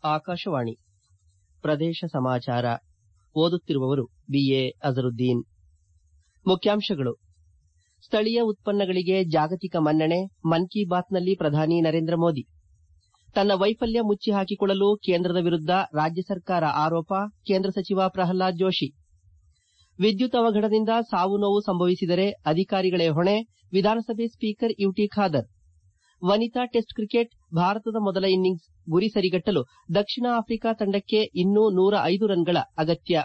ಆಕಾಶವಾಣಿ ಪ್ರದೇಶ ಸಮಾಚಾರ ಓದುತ್ತಿರುವವರು ಬಿಎ ಅಜರುದ್ದೀನ್. ಮುಖ್ಯಾಂಶಗಳು. ಸ್ಥಳೀಯ ಉತ್ಪನ್ನಗಳಿಗೆ ಜಾಗತಿಕ ಮನ್ನಣೆ, ಮನ್ ಕಿ ಬಾತ್ನಲ್ಲಿ ಪ್ರಧಾನಿ ನರೇಂದ್ರ ಮೋದಿ. ತನ್ನ ವೈಫಲ್ಯ ಮುಚ್ಚಿ ಹಾಕಿಕೊಳ್ಳಲು ಕೇಂದ್ರದ ವಿರುದ್ಧ ರಾಜ್ಯ ಸರ್ಕಾರ ಆರೋಪ, ಕೇಂದ್ರ ಸಚಿವ ಪ್ರಹ್ಲಾದ್ ಜೋಶಿ. ವಿದ್ಯುತ್ ಅವಘಡದಿಂದ ಸಾವು ನೋವು ಸಂಭವಿಸಿದರೆ ಅಧಿಕಾರಿಗಳೇ ಹೊಣೆ, ವಿಧಾನಸಭೆ ಸ್ಪೀಕರ್ ಯುಟಿ ಖಾದರ್. ವನಿತಾ ಟೆಸ್ಟ್ ಕ್ರಿಕೆಟ್, ಭಾರತದ ಮೊದಲ ಇನ್ನಿಂಗ್ಸ್ ಗುರಿ ಸರಿಗಟ್ಟಲು ದಕ್ಷಿಣ ಆಫ್ರಿಕಾ ತಂಡಕ್ಕೆ ಇನ್ನೂ 105 ರನ್ಗಳ ಅಗತ್ಯ.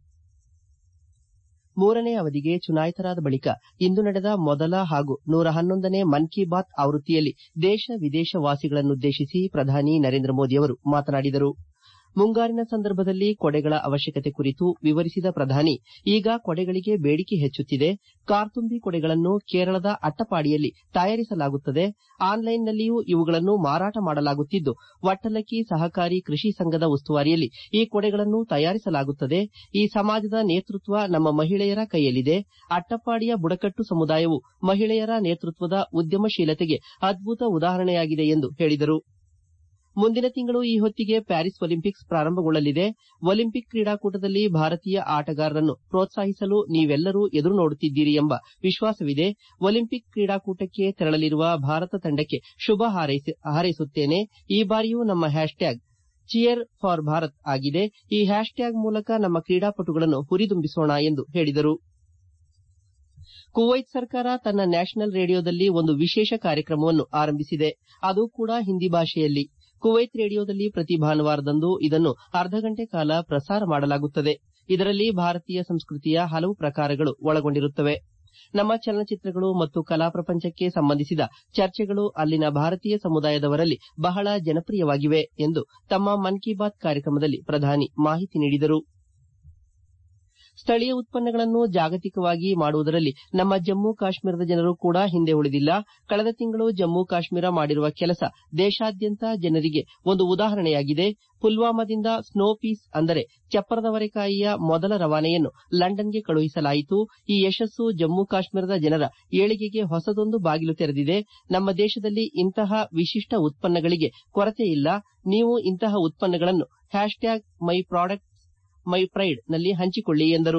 ಮೂರನೇ ಅವಧಿಗೆ ಚುನಾಯಿತರಾದ ಬಳಿಕ ಇಂದು ನಡೆದ ಮೊದಲ ಹಾಗೂ 111ನೇ ಮನ್ ಕಿ ಬಾತ್ ಆವೃತ್ತಿಯಲ್ಲಿ ದೇಶ ವಿದೇಶ ವಾಸಿಗಳನ್ನುದ್ದೇಶಿಸಿ ಪ್ರಧಾನಿ ನರೇಂದ್ರ ಮೋದಿ ಅವರು ಮಾತನಾಡಿದರು. ಮುಂಗಾರಿನ ಸಂದರ್ಭದಲ್ಲಿ ಕೊಡೆಗಳ ಅವಶ್ಯಕತೆ ಕುರಿತು ವಿವರಿಸಿದ ಪ್ರಧಾನಿ, ಈಗ ಕೊಡೆಗಳಿಗೆ ಬೇಡಿಕೆ ಹೆಚ್ಚುತ್ತಿದೆ. ಕಾರ್ತುಂಬಿ ಕೊಡೆಗಳನ್ನು ಕೇರಳದ ಅಟ್ಟಪಾಡಿಯಲ್ಲಿ ತಯಾರಿಸಲಾಗುತ್ತದೆ. ಆನ್ಲೈನ್ನಲ್ಲಿಯೂ ಇವುಗಳನ್ನು ಮಾರಾಟ ಮಾಡಲಾಗುತ್ತಿದ್ದು, ವಟ್ಟಲಕ್ಕಿ ಸಹಕಾರಿ ಕೃಷಿ ಸಂಘದ ಉಸ್ತುವಾರಿಯಲ್ಲಿ ಈ ಕೊಡೆಗಳನ್ನು ತಯಾರಿಸಲಾಗುತ್ತದೆ. ಈ ಸಮಾಜದ ನೇತೃತ್ವ ನಮ್ಮ ಮಹಿಳೆಯರ ಕೈಯಲ್ಲಿದೆ. ಅಟ್ಟಪ್ಪಾಡಿಯ ಬುಡಕಟ್ಟು ಸಮುದಾಯವು ಮಹಿಳೆಯರ ನೇತೃತ್ವದ ಉದ್ಯಮಶೀಲತೆಗೆ ಅದ್ಭುತ ಉದಾಹರಣೆಯಾಗಿದೆ ಎಂದು ಹೇಳಿದರು. ಮುಂದಿನ ತಿಂಗಳು ಈ ಹೊತ್ತಿಗೆ ಪ್ಯಾರಿಸ್ ಒಲಿಂಪಿಕ್ಸ್ ಪ್ರಾರಂಭಗೊಳ್ಳಲಿದೆ. ಒಲಿಂಪಿಕ್ ಕ್ರೀಡಾಕೂಟದಲ್ಲಿ ಭಾರತೀಯ ಆಟಗಾರರನ್ನು ಪ್ರೋತ್ಸಾಹಿಸಲು ನೀವೆಲ್ಲರೂ ಎದುರು ನೋಡುತ್ತಿದ್ದೀರಿ ಎಂಬ ವಿಶ್ವಾಸವಿದೆ. ಒಲಿಂಪಿಕ್ ಕ್ರೀಡಾಕೂಟಕ್ಕೆ ತೆರಳಲಿರುವ ಭಾರತ ತಂಡಕ್ಕೆ ಶುಭ ಹಾರೈಸುತ್ತೇನೆ. ಈ ಬಾರಿಯೂ ನಮ್ಮ ಹ್ಯಾಶ್ಟ್ಯಾಗ್ ಚಿಯರ್ ಫಾರ್ ಭಾರತ್ ಆಗಿದೆ. ಈ ಹ್ಯಾಶ್ಟ್ಯಾಗ್ ಮೂಲಕ ನಮ್ಮ ಕ್ರೀಡಾಪಟುಗಳನ್ನು ಹುರಿದುಂಬಿಸೋಣ ಎಂದು ಹೇಳಿದರು. ಕುವೈತ್ ಸರ್ಕಾರ ತನ್ನ ನ್ಯಾಷನಲ್ ರೇಡಿಯೋದಲ್ಲಿ ಒಂದು ವಿಶೇಷ ಕಾರ್ಯಕ್ರಮವನ್ನು ಆರಂಭಿಸಿದೆ. ಅದು ಕೂಡ ಹಿಂದಿ ಭಾಷೆಯಲ್ಲಿ. ಕುವೈತ್ ರೇಡಿಯೋದಲ್ಲಿ ಪ್ರತಿ ಭಾನುವಾರದಂದು ಇದನ್ನು ಅರ್ಧ ಗಂಟೆ ಕಾಲ ಪ್ರಸಾರ ಮಾಡಲಾಗುತ್ತದೆ. ಇದರಲ್ಲಿ ಭಾರತೀಯ ಸಂಸ್ಕೃತಿಯ ಹಲವು ಪ್ರಕಾರಗಳು ಒಳಗೊಂಡಿರುತ್ತವೆ. ನಮ್ಮ ಚಲನಚಿತ್ರಗಳು ಮತ್ತು ಕಲಾ ಪ್ರಪಂಚಕ್ಕೆ ಸಂಬಂಧಿಸಿದ ಚರ್ಚೆಗಳು ಅಲ್ಲಿನ ಭಾರತೀಯ ಸಮುದಾಯದವರಲ್ಲಿ ಬಹಳ ಜನಪ್ರಿಯವಾಗಿವೆ ಎಂದು ತಮ್ಮ ಮನ್ ಕಿ ಬಾತ್ ಕಾರ್ಯಕ್ರಮದಲ್ಲಿ ಪ್ರಧಾನಿ ಮಾಹಿತಿ ನೀಡಿದರು. ಸ್ಥಳೀಯ ಉತ್ಪನ್ನಗಳನ್ನು ಜಾಗತಿಕವಾಗಿ ಮಾಡುವುದರಲ್ಲಿ ನಮ್ಮ ಜಮ್ಮು ಕಾಶ್ಮೀರದ ಜನರು ಕೂಡ ಹಿಂದೆ ಉಳಿದಿಲ್ಲ. ಕಳೆದ ತಿಂಗಳು ಜಮ್ಮು ಕಾಶ್ಮೀರ ಮಾಡಿರುವ ಕೆಲಸ ದೇಶಾದ್ಯಂತ ಜನರಿಗೆ ಒಂದು ಉದಾಹರಣೆಯಾಗಿದೆ. ಪುಲ್ವಾಮಾದಿಂದ ಸ್ನೋ ಪೀಸ್ ಅಂದರೆ ಚಪ್ಪರದವರೆಕಾಯಿಯ ಮೊದಲ ರವಾನೆಯನ್ನು ಲಂಡನ್ಗೆ ಕಳುಹಿಸಲಾಯಿತು. ಈ ಯಶಸ್ಸು ಜಮ್ಮು ಕಾಶ್ಮೀರದ ಜನರ ಏಳಿಗೆಗೆ ಹೊಸದೊಂದು ಬಾಗಿಲು ತೆರೆದಿದೆ. ನಮ್ಮ ದೇಶದಲ್ಲಿ ಇಂತಹ ವಿಶಿಷ್ಟ ಉತ್ಪನ್ನಗಳಿಗೆ ಕೊರತೆ ಇಲ್ಲ. ನೀವು ಇಂತಹ ಉತ್ಪನ್ನಗಳನ್ನು hashtag my products my pride ನಲ್ಲಿ ಹಂಚಿಕೊಳ್ಳಿ ಎಂದರು.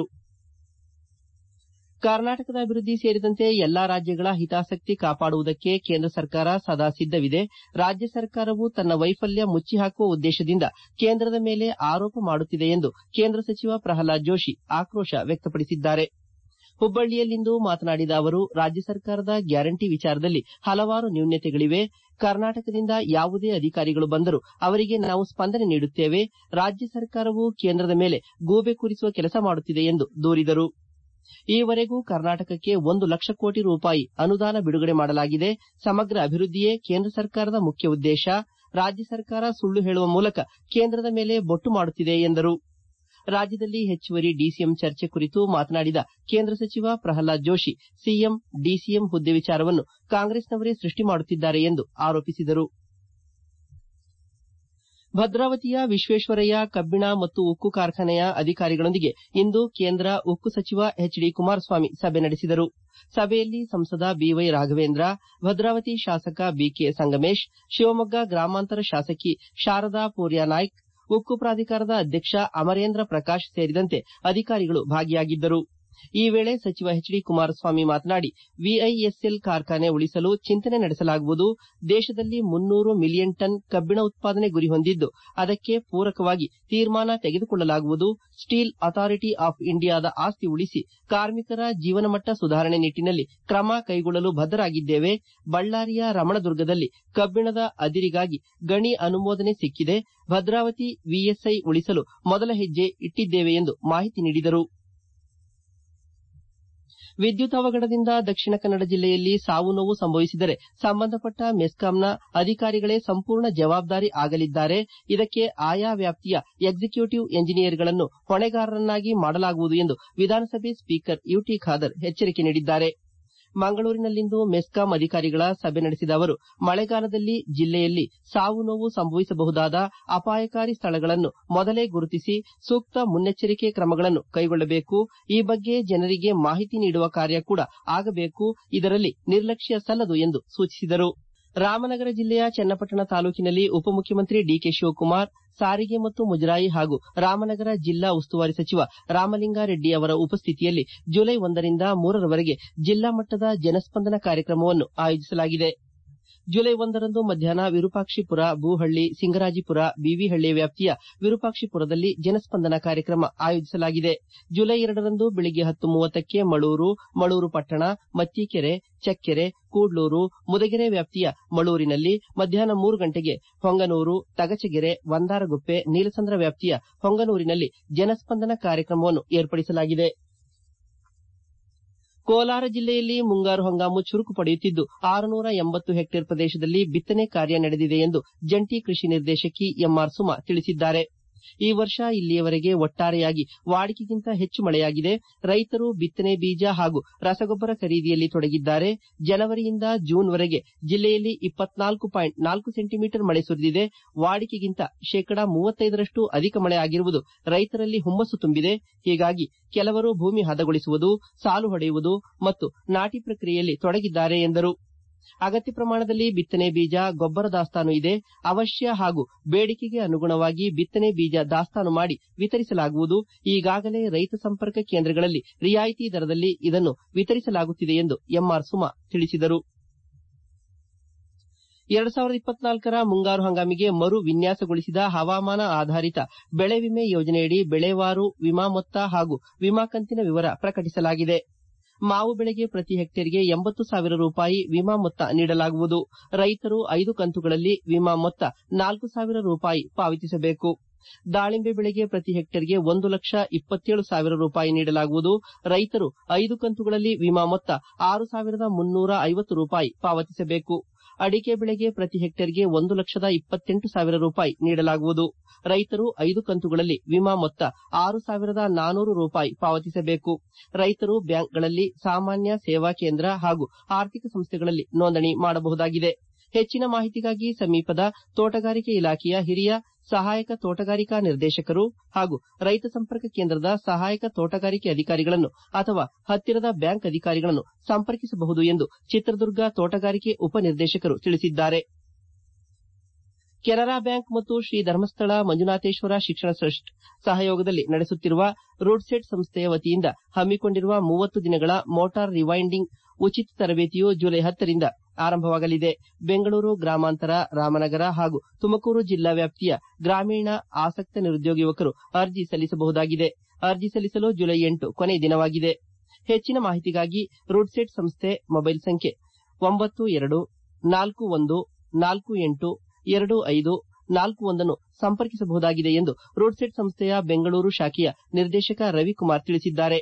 ಕರ್ನಾಟಕದ ಅಭಿವೃದ್ಧಿ ಸೇರಿದಂತೆ ಎಲ್ಲಾ ರಾಜ್ಯಗಳ ಹಿತಾಸಕ್ತಿ ಕಾಪಾಡುವುದಕ್ಕೆ ಕೇಂದ್ರ ಸರ್ಕಾರ ಸದಾ ಸಿದ್ದವಿದೆ. ರಾಜ್ಯ ಸರ್ಕಾರವು ತನ್ನ ವೈಫಲ್ಯ ಮುಚ್ಚಿಹಾಕುವ ಉದ್ದೇಶದಿಂದ ಕೇಂದ್ರದ ಮೇಲೆ ಆರೋಪ ಮಾಡುತ್ತಿದೆ ಎಂದು ಕೇಂದ್ರ ಸಚಿವ ಪ್ರಹ್ಲಾದ್ ಜೋಶಿ ಆಕ್ರೋಶ ವ್ಯಕ್ತಪಡಿಸಿದ್ದಾರೆ. ಹುಬ್ಬಳ್ಳಿಯಲ್ಲಿಂದು ಮಾತನಾಡಿದ ಅವರು, ರಾಜ್ಯ ಸರ್ಕಾರದ ಗ್ಯಾರಂಟಿ ವಿಚಾರದಲ್ಲಿ ಹಲವಾರು ನ್ಯೂನತೆಗಳಿವೆ. ಕರ್ನಾಟಕದಿಂದ ಯಾವುದೇ ಅಧಿಕಾರಿಗಳು ಬಂದರೂ ಅವರಿಗೆ ನಾವು ಸ್ಪಂದನೆ ನೀಡುತ್ತೇವೆ. ರಾಜ್ಯ ಸರ್ಕಾರವು ಕೇಂದ್ರದ ಮೇಲೆ ಗೂಬೆ ಕೂರಿಸುವ ಕೆಲಸ ಮಾಡುತ್ತಿದೆ ಎಂದು ದೂರಿದರು. ಈವರೆಗೂ ಕರ್ನಾಟಕಕ್ಕೆ 1 ಲಕ್ಷ ಕೋಟಿ ರೂಪಾಯಿ ಅನುದಾನ ಬಿಡುಗಡೆ ಮಾಡಲಾಗಿದೆ. ಸಮಗ್ರ ಅಭಿವೃದ್ಧಿಯೇ ಕೇಂದ್ರ ಸರ್ಕಾರದ ಮುಖ್ಯ ಉದ್ದೇಶ. ರಾಜ್ಯ ಸರ್ಕಾರ ಸುಳ್ಳು ಹೇಳುವ ಮೂಲಕ ಕೇಂದ್ರದ ಮೇಲೆ ಬೊಟ್ಟು ಮಾಡುತ್ತಿದೆ ಎಂದರು. ರಾಜ್ಯದಲ್ಲಿ ಹೆಚ್ಚುವರಿ ಡಿಸಿಎಂ ಚರ್ಚೆ ಕುರಿತು ಮಾತನಾಡಿದ ಕೇಂದ್ರ ಸಚಿವ ಪ್ರಹ್ಲಾದ್ ಜೋಶಿ, ಸಿಎಂ, ಡಿಸಿಎಂ ಹುದ್ದೆ ವಿಚಾರವನ್ನು ಕಾಂಗ್ರೆಸ್ನವರೇ ಸೃಷ್ಟಿ ಮಾಡುತ್ತಿದ್ದಾರೆ ಎಂದು ಆರೋಪಿಸಿದರು. ಭದ್ರಾವತಿಯ ವಿಶ್ವೇಶ್ವರಯ್ಯ ಕಬ್ಬಿಣ ಮತ್ತು ಉಕ್ಕು ಕಾರ್ಖಾನೆಯ ಅಧಿಕಾರಿಗಳೊಂದಿಗೆ ಇಂದು ಕೇಂದ್ರ ಉಕ್ಕು ಸಚಿವ ಎಚ್ ಡಿ ಕುಮಾರಸ್ವಾಮಿ ಸಭೆ ನಡೆಸಿದರು. ಸಭೆಯಲ್ಲಿ ಸಂಸದ ಬಿವೈ ರಾಘವೇಂದ್ರ, ಭದ್ರಾವತಿ ಶಾಸಕ ಬಿಕೆ ಸಂಗಮೇಶ್, ಶಿವಮೊಗ್ಗ ಗ್ರಾಮಾಂತರ ಶಾಸಕಿ ಶಾರದಾ ಪೂರ್ಯಾನಾಯ್ಕ್, ಉಕ್ಕು ಪ್ರಾಧಿಕಾರದ ಅಧ್ಯಕ್ಷ ಅಮರೇಂದ್ರ ಪ್ರಕಾಶ್ ಸೇರಿದಂತೆ ಅಧಿಕಾರಿಗಳು ಭಾಗಿಯಾಗಿದ್ದರು. ಈ ವೇಳೆ ಸಚಿವ ಎಚ್ ಡಿ ಕುಮಾರಸ್ವಾಮಿ ಮಾತನಾಡಿ, ವಿಐಎಸ್ಎಲ್ ಕಾರ್ಖಾನೆ ಉಳಿಸಲು ಚಿಂತನೆ ನಡೆಸಲಾಗುವುದು. ದೇಶದಲ್ಲಿ 300 ಮಿಲಿಯನ್ ಟನ್ ಕಬ್ಬಿಣ ಉತ್ಪಾದನೆ ಗುರಿ ಹೊಂದಿದ್ದು, ಅದಕ್ಕೆ ಪೂರಕವಾಗಿ ತೀರ್ಮಾನ ತೆಗೆದುಕೊಳ್ಳಲಾಗುವುದು. ಸ್ಟೀಲ್ ಅಥಾರಿಟಿ ಆಫ್ ಇಂಡಿಯಾದ ಆಸ್ತಿ ಉಳಿಸಿ ಕಾರ್ಮಿಕರ ಜೀವನಮಟ್ಟ ಸುಧಾರಣೆ ನಿಟ್ಟಿನಲ್ಲಿ ಕ್ರಮ ಕೈಗೊಳ್ಳಲು ಬದ್ಧರಾಗಿದ್ದೇವೆ. ಬಳ್ಳಾರಿಯ ರಮಣದುರ್ಗದಲ್ಲಿ ಕಬ್ಬಿಣದ ಅದಿರಿಗಾಗಿ ಗಣಿ ಅನುಮೋದನೆ ಸಿಕ್ಕಿದೆ. ಭದ್ರಾವತಿ ವಿಎಸ್ಐ ಉಳಿಸಲು ಮೊದಲ ಹೆಜ್ಜೆ ಇಟ್ಟಿದ್ದೇವೆ ಎಂದು ಮಾಹಿತಿ ನೀಡಿದರು. ವಿದ್ಯುತ್ ಅವಘಡದಿಂದ ದಕ್ಷಿಣ ಕನ್ನಡ ಜಿಲ್ಲೆಯಲ್ಲಿ ಸಾವು ನೋವು ಸಂಭವಿಸಿದರೆ ಸಂಬಂಧಪಟ್ಟ ಮೆಸ್ಕಾಂನ ಅಧಿಕಾರಿಗಳೇ ಸಂಪೂರ್ಣ ಜವಾಬ್ದಾರಿ ಆಗಲಿದ್ದಾರೆ. ಇದಕ್ಕೆ ಆಯಾ ವ್ಯಾಪ್ತಿಯ ಎಕ್ಸಿಕ್ಯೂಟಿವ್ ಎಂಜಿನಿಯರ್ಗಳನ್ನು ಹೊಣೆಗಾರರನ್ನಾಗಿ ಮಾಡಲಾಗುವುದು ಎಂದು ವಿಧಾನಸಭೆ ಸ್ಪೀಕರ್ ಯುಟಿ ಖಾದರ್ ಎಚ್ಚರಿಕೆ ನೀಡಿದ್ದಾರೆ. ಮಂಗಳೂರಿನಲ್ಲಿಂದು ಮೆಸ್ಕಾಂ ಅಧಿಕಾರಿಗಳ ಸಭೆ ನಡೆಸಿದ ಅವರು, ಮಳೆಗಾಲದಲ್ಲಿ ಜಿಲ್ಲೆಯಲ್ಲಿ ಸಾವು ನೋವು ಸಂಭವಿಸಬಹುದಾದ ಅಪಾಯಕಾರಿ ಸ್ಥಳಗಳನ್ನು ಮೊದಲೇ ಗುರುತಿಸಿ ಸೂಕ್ತ ಮುನ್ನೆಚ್ಚರಿಕೆ ಕ್ರಮಗಳನ್ನು ಕೈಗೊಳ್ಳಬೇಕು. ಈ ಬಗ್ಗೆ ಜನರಿಗೆ ಮಾಹಿತಿ ನೀಡುವ ಕಾರ್ಯ ಕೂಡ ಆಗಬೇಕು. ಇದರಲ್ಲಿ ನಿರ್ಲಕ್ಷ್ಯ ಸಲ್ಲದು ಎಂದು ಸೂಚಿಸಿದರು. ರಾಮನಗರ ಜಿಲ್ಲೆಯ ಚನ್ನಪಟ್ಟಣ ತಾಲೂಕಿನಲ್ಲಿ ಉಪಮುಖ್ಯಮಂತ್ರಿ ಡಿಕೆ ಶಿವಕುಮಾರ್, ಸಾರಿಗೆ ಮತ್ತು ಮುಜರಾಯಿ ಹಾಗೂ ರಾಮನಗರ ಜಿಲ್ಲಾ ಉಸ್ತುವಾರಿ ಸಚಿವ ರಾಮಲಿಂಗಾರೆಡ್ಡಿ ಅವರ ಉಪಸ್ಥಿತಿಯಲ್ಲಿ ಜುಲೈ 1ರಿಂದ 3ರವರೆಗೆ ಜಿಲ್ಲಾ ಮಟ್ಟದ ಜನಸ್ಪಂದನ ಕಾರ್ಯಕ್ರಮವನ್ನು ಆಯೋಜಿಸಲಾಗಿದೆ. ಜುಲೈ 1ರಂದು ಮಧ್ಯಾಹ್ನ ವಿರೂಪಾಕ್ಷಿಪುರ, ಬೂಹಳ್ಳಿ, ಸಿಂಗರಾಜಿಪುರ, ಬಿವಿಹಳ್ಳಿ ವ್ಯಾಪ್ತಿಯ ವಿರೂಪಾಕ್ಷಿಪುರದಲ್ಲಿ ಜನಸ್ಪಂದನ ಕಾರ್ಯಕ್ರಮ ಆಯೋಜಿಸಲಾಗಿದೆ. ಜುಲೈ 2ರಂದು ಬೆಳಗ್ಗೆ 10:30ಕ್ಕೆ ಮಳೂರು ಪಟ್ಟಣ, ಮತ್ತೀಕೆರೆ, ಚಕ್ಕೆರೆ, ಕೂಡ್ಲೂರು, ಮುದಗೆರೆ ವ್ಯಾಪ್ತಿಯ ಮಳೂರಿನಲ್ಲಿ, ಮಧ್ಯಾಹ್ನ 3 ಗಂಟೆಗೆ ಹೊಂಗನೂರು, ತಗಚಗೆರೆ, ವಂದಾರಗುಪ್ಪೆ, ನೀಲಸಂದ್ರ ವ್ಯಾಪ್ತಿಯ ಹೊಂಗನೂರಿನಲ್ಲಿ ಜನಸ್ಪಂದನ ಕಾರ್ಯಕ್ರಮವನ್ನು ಏರ್ಪಡಿಸಲಾಗಿದೆ. ಕೋಲಾರ ಜಿಲ್ಲೆಯಲ್ಲಿ ಮುಂಗಾರು ಹಂಗಾಮು ಚುರುಕು ಪಡೆಯುತ್ತಿದ್ದು 680 ಹೆಕ್ಟೇರ್ ಪ್ರದೇಶದಲ್ಲಿ ಬಿತ್ತನೆ ಕಾರ್ಯ ನಡೆದಿದೆ ಎಂದು ಜಂಟಿ ಕೃಷಿ ನಿರ್ದೇಶಕಿ ಎಂಆರ್ ಸುಮಾ ತಿಳಿಸಿದ್ದಾರೆ. ಈ ವರ್ಷ ಇಲ್ಲಿಯವರೆಗೆ ಒಟ್ಟಾರೆಯಾಗಿ ವಾಡಿಕೆಗಿಂತ ಹೆಚ್ಚು ಮಳೆಯಾಗಿದೆ. ರೈತರು ಬಿತ್ತನೆ ಬೀಜ ಹಾಗೂ ರಸಗೊಬ್ಬರ ಖರೀದಿಯಲ್ಲಿ ತೊಡಗಿದ್ದಾರೆ. ಜನವರಿಯಿಂದ ಜೂನ್ವರೆಗೆ ಜಿಲ್ಲೆಯಲ್ಲಿ 24.4 ಸೆಂಟಿಮೀಟರ್ ಮಳೆ ಸುರಿದಿದೆ. ವಾಡಿಕೆಗಿಂತ ಶೇಕಡಾ 35ರಷ್ಟು ಅಧಿಕ ಮಳೆ ಆಗಿರುವುದು ರೈತರಲ್ಲಿ ಹುಮ್ಮಸ್ಸು ತುಂಬಿದೆ. ಹೀಗಾಗಿ ಕೆಲವರು ಭೂಮಿ ಹದಗೊಳಿಸುವುದು, ಸಾಲು ಹೊಡೆಯುವುದು ಮತ್ತು ನಾಟಿ ಪ್ರಕ್ರಿಯೆಯಲ್ಲಿ ತೊಡಗಿದ್ದಾರೆ ಎಂದರು. ಅಗತ್ಯ ಪ್ರಮಾಣದಲ್ಲಿ ಬಿತ್ತನೆ ಬೀಜ, ಗೊಬ್ಬರ ದಾಸ್ತಾನು ಇದೆ. ಅವಶ್ಯ ಹಾಗೂ ಬೇಡಿಕೆಗೆ ಅನುಗುಣವಾಗಿ ಬಿತ್ತನೆ ಬೀಜ ದಾಸ್ತಾನು ಮಾಡಿ ವಿತರಿಸಲಾಗುವುದು. ಈಗಾಗಲೇ ರೈತ ಸಂಪರ್ಕ ಕೇಂದ್ರಗಳಲ್ಲಿ ರಿಯಾಯಿತಿ ದರದಲ್ಲಿ ಇದನ್ನು ವಿತರಿಸಲಾಗುತ್ತಿದೆ ಎಂದು ಎಂಆರ್ ಸುಮಾ ತಿಳಿಸಿದರು. 2024ರ ಮುಂಗಾರು ಹಂಗಾಮಿಗೆ ಮರು ವಿನ್ಯಾಸಗೊಳಿಸಿದ ಹವಾಮಾನ ಆಧಾರಿತ ಬೆಳೆ ವಿಮೆ ಯೋಜನೆಯಡಿ ಬೆಳೆವಾರು ವಿಮಾ ಮೊತ್ತ ಹಾಗೂ ವಿಮಾ ಕಂತಿನ ವಿವರ ಪ್ರಕಟಿಸಲಾಗಿದೆ. ಮಾವು ಬೆಳೆಗೆ ಪ್ರತಿ ಹೆಕ್ಟೇರ್ಗೆ 80,000 ರೂಪಾಯಿ ವಿಮಾ ಮೊತ್ತ ನೀಡಲಾಗುವುದು. ರೈತರು 5 ಕಂತುಗಳಲ್ಲಿ ವಿಮಾ ಮೊತ್ತ 4,000 ರೂಪಾಯಿ ಪಾವತಿಸಬೇಕು. ದಾಳಿಂಬೆ ಬೆಳೆಗೆ ಪ್ರತಿ ಹೆಕ್ಟೇರ್ಗೆ 1,27,000 ರೂಪಾಯಿ ನೀಡಲಾಗುವುದು. ರೈತರು 5 ಕಂತುಗಳಲ್ಲಿ ವಿಮಾ ಮೊತ್ತ 6,350 ರೂಪಾಯಿ ಪಾವತಿಸಬೇಕು. ಅಡಿಕೆ ಬೆಳೆಗೆ ಪ್ರತಿ ಹೆಕ್ಟೇರ್ಗೆ 1,28,000 ರೂಪಾಯಿ ನೀಡಲಾಗುವುದು. ರೈತರು 5 ಕಂತುಗಳಲ್ಲಿ ವಿಮಾ ಮೊತ್ತ 6,400 ರೂಪಾಯಿ ಪಾವತಿಸಬೇಕು. ರೈತರು ಬ್ಯಾಂಕ್ಗಳಲ್ಲಿ, ಸಾಮಾನ್ಯ ಸೇವಾ ಕೇಂದ್ರ ಹಾಗೂ ಆರ್ಥಿಕ ಸಂಸ್ಥೆಗಳಲ್ಲಿ ನೋಂದಣಿ ಮಾಡಬಹುದಾಗಿದೆ. ಹೆಚ್ಚಿನ ಮಾಹಿತಿಗಾಗಿ ಸಮೀಪದ ತೋಟಗಾರಿಕೆ ಇಲಾಖೆಯ ಹಿರಿಯ ಸಹಾಯಕ ತೋಟಗಾರಿಕಾ ನಿರ್ದೇಶಕರು ಹಾಗೂ ರೈತ ಸಂಪರ್ಕ ಕೇಂದ್ರದ ಸಹಾಯಕ ತೋಟಗಾರಿಕೆ ಅಧಿಕಾರಿಗಳನ್ನು ಅಥವಾ ಹತ್ತಿರದ ಬ್ಯಾಂಕ್ ಅಧಿಕಾರಿಗಳನ್ನು ಸಂಪರ್ಕಿಸಬಹುದು ಎಂದು ಚಿತ್ರದುರ್ಗ ತೋಟಗಾರಿಕೆ ಉಪನಿರ್ದೇಶಕರು ತಿಳಿಸಿದ್ದಾರೆ. ಕೆನರಾ ಬ್ಯಾಂಕ್ ಮತ್ತು ಶ್ರೀ ಧರ್ಮಸ್ಥಳ ಮಂಜುನಾಥೇಶ್ವರ ಶಿಕ್ಷಣ ಟ್ರಸ್ಟ್ ಸಹಯೋಗದಲ್ಲಿ ನಡೆಸುತ್ತಿರುವ ರೂಡ್ಸೆಟ್ ಸಂಸ್ಥೆಯ ವತಿಯಿಂದ ಹಮ್ಮಿಕೊಂಡಿರುವ 30 ದಿನಗಳ ಮೋಟಾರ್ ರಿವೈಂಡಿಂಗ್ ಉಚಿತ ತರಬೇತಿಯು ಜುಲೈ 10ರಿಂದ ಆರಂಭವಾಗಲಿದೆ. ಬೆಂಗಳೂರು ಗ್ರಾಮಾಂತರ, ರಾಮನಗರ ಹಾಗೂ ತುಮಕೂರು ಜಿಲ್ಲಾ ವ್ಯಾಪ್ತಿಯ ಗ್ರಾಮೀಣ ಆಸಕ್ತ ನಿರುದ್ಯೋಗಿ ಯುವಕರು ಅರ್ಜಿ ಸಲ್ಲಿಸಬಹುದಾಗಿದೆ. ಅರ್ಜಿ ಸಲ್ಲಿಸಲು ಜುಲೈ 8 ಕೊನೆ ದಿನವಾಗಿದೆ. ಹೆಚ್ಚಿನ ಮಾಹಿತಿಗಾಗಿ ರೂಡ್ಸೆಟ್ ಸಂಸ್ಥೆ ಮೊಬೈಲ್ ಸಂಖ್ಯೆ 9241482541 ಸಂಪರ್ಕಿಸಬಹುದಾಗಿದೆ ಎಂದು ರೂಡ್ಸೆಟ್ ಸಂಸ್ಥೆಯ ಬೆಂಗಳೂರು ಶಾಖೆಯ ನಿರ್ದೇಶಕ ರವಿಕುಮಾರ್ ತಿಳಿಸಿದ್ದಾರೆ.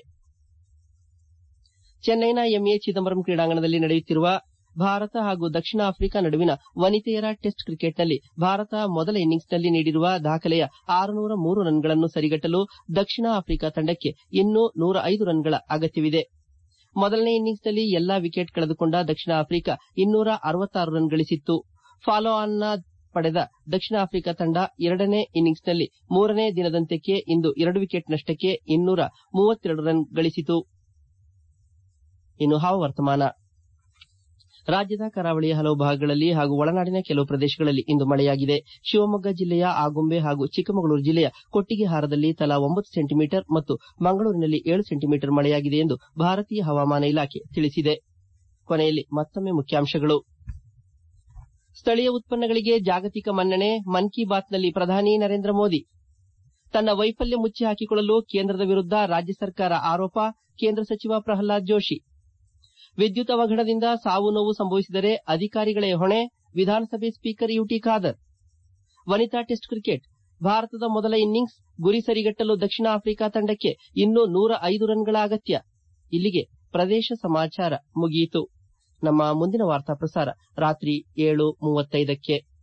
ಚೆನ್ನೈನ ಎಂಎ ಚಿದಂಬರಂ ಕ್ರೀಡಾಂಗಣದಲ್ಲಿ ನಡೆಯುತ್ತಿರುವ ಭಾರತ ಹಾಗೂ ದಕ್ಷಿಣ ಆಫ್ರಿಕಾ ನಡುವಿನ ವನಿತೆಯರ ಟೆಸ್ಟ್ ಕ್ರಿಕೆಟ್ನಲ್ಲಿ ಭಾರತ ಮೊದಲ ಇನ್ನಿಂಗ್ಸ್ನಲ್ಲಿ ನೀಡಿರುವ ದಾಖಲೆಯ 603 ರನ್ಗಳನ್ನು ಸರಿಗಟ್ಟಲು ದಕ್ಷಿಣ ಆಫ್ರಿಕಾ ತಂಡಕ್ಕೆ ಇನ್ನೂ 105 ರನ್ಗಳ ಅಗತ್ಯವಿದೆ. ಮೊದಲನೇ ಇನ್ನಿಂಗ್ಸ್ನಲ್ಲಿ ಎಲ್ಲಾ ವಿಕೆಟ್ ಕಳೆದುಕೊಂಡ ದಕ್ಷಿಣ ಆಫ್ರಿಕಾ 266 ರನ್ ಗಳಿಸಿತ್ತು. ಫಾಲೋ ಆನ್ ಪಡೆದ ದಕ್ಷಿಣ ಆಫ್ರಿಕಾ ತಂಡ ಎರಡನೇ ಇನ್ನಿಂಗ್ಸ್ನಲ್ಲಿ 3ನೇ ದಿನದಂತ್ಯಕ್ಕೆ ಇಂದು 2 ವಿಕೆಟ್ ನಷ್ಟಕ್ಕೆ 232 ರನ್ ಗಳಿಸಿತು. ಇನ್ನು ಹವಾವರ್ತಮಾನ. ರಾಜ್ಯದ ಕರಾವಳಿಯ ಹಲವು ಭಾಗಗಳಲ್ಲಿ ಹಾಗೂ ಒಳನಾಡಿನ ಕೆಲವು ಪ್ರದೇಶಗಳಲ್ಲಿ ಇಂದು ಮಳೆಯಾಗಿದೆ. ಶಿವಮೊಗ್ಗ ಜಿಲ್ಲೆಯ ಆಗುಂಬೆ ಹಾಗೂ ಚಿಕ್ಕಮಗಳೂರು ಜಿಲ್ಲೆಯ ಕೊಟ್ಟಿಗೆಹಾರದಲ್ಲಿ ತಲಾ 9 ಸೆಂಟಿಮೀಟರ್ ಮತ್ತು ಮಂಗಳೂರಿನಲ್ಲಿ 7 ಸೆಂಟಿಮೀಟರ್ ಮಳೆಯಾಗಿದೆ ಎಂದು ಭಾರತೀಯ ಹವಾಮಾನ ಇಲಾಖೆ ತಿಳಿಸಿದೆ. ಕೊನೆಯಲ್ಲಿ ಮತ್ತೊಮ್ಮೆ ಮುಖ್ಯಾಂಶಗಳು. ಸ್ಥಳೀಯ ಉತ್ಪನ್ನಗಳಿಗೆ ಜಾಗತಿಕ ಮನ್ನಣೆ. ಮನ್ ಕಿ ಬಾತ್ನಲ್ಲಿ ಪ್ರಧಾನಿ ನರೇಂದ್ರ ಮೋದಿ. ತನ್ನ ವೈಫಲ್ಯ ಮುಚ್ಚಿ ಹಾಕಿಕೊಳ್ಳಲು ಕೇಂದ್ರದ ವಿರುದ್ಧ ರಾಜ್ಯ ಸರ್ಕಾರ ಆರೋಪ. ಕೇಂದ್ರ ಸಚಿವ ಪ್ರಹ್ಲಾದ್ ಜೋಶಿ. ವಿದ್ಯುತ್ ಅವಘಡದಿಂದ ಸಾವು ನೋವು ಸಂಭವಿಸಿದರೆ ಅಧಿಕಾರಿಗಳೇ ಹೊಣೆ. ವಿಧಾನಸಭೆ ಸ್ಪೀಕರ್ ಯುಟಿ ಖಾದರ್. ವನಿತಾ ಟೆಸ್ಟ್ ಕ್ರಿಕೆಟ್ ಭಾರತದ ಮೊದಲ ಇನ್ನಿಂಗ್ಸ್. ಗುರಿ ಸರಿಗಟ್ಟಲು ದಕ್ಷಿಣ ಆಫ್ರಿಕಾ ತಂಡಕ್ಕೆ ಇನ್ನೂ 105 ರನ್ಗಳ ಅಗತ್ಯ. ಇಲ್ಲಿಗೆ ಪ್ರದೇಶ ಸಮಾಚಾರ ಮುಗಿಯಿತು. ನಮ್ಮ ಮುಂದಿನ ವಾರ್ತಾ ಪ್ರಸಾರ ರಾತ್ರಿ 7:35ಕ್ಕೆ.